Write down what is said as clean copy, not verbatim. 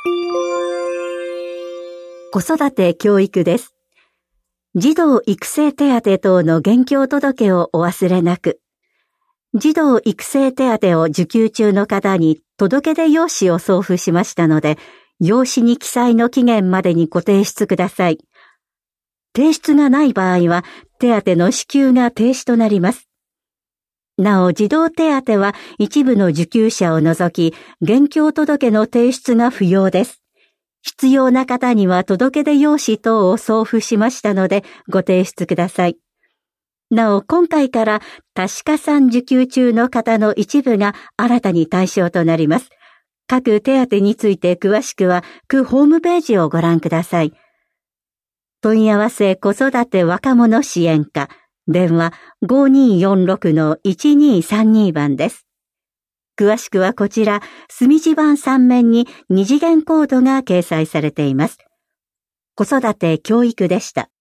子育て教育です。児童育成手当等の現況届をお忘れなく。児童育成手当を受給中の方に届け出用紙を送付しましたので、用紙に記載の期限までにご提出ください。提出がない場合は、手当の支給が停止となります。なお、児童手当は一部の受給者を除き、現況届の提出が不要です。必要な方には届け出用紙等を送付しましたので、ご提出ください。なお、今回から多子加算受給中の方の一部が新たに対象となります。各手当について詳しくは、区ホームページをご覧ください。問い合わせ子育て若者支援課、電話 5246-1232 番です。詳しくはこちら、墨字盤3面に二次元コードが掲載されています。子育て教育でした。